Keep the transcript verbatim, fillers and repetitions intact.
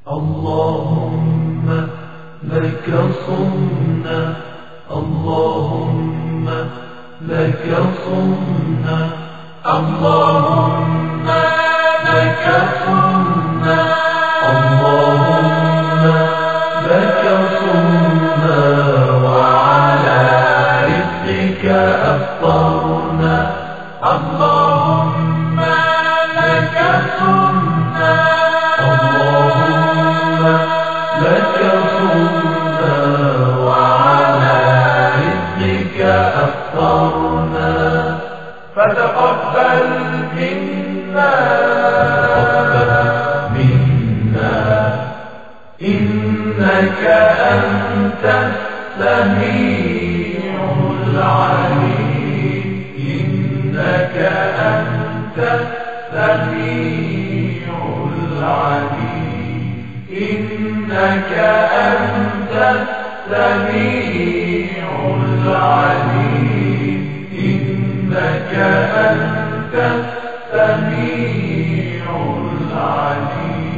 اللهم لك صمنا، اللهم لك صمنا، اللهم لك صمنا، اللهم لك صمنا، وعلى رزقك أفطرنا. اللهم لك صمنا، اللهم لك صمنا، وعلى رزقك أفطرنا. فتقبل منا، تقبل منا، إنك أنت السميع العليم، إنك أنت السميع العليم، إنك أنت السميع العليم، إنك أنت السميع العليم.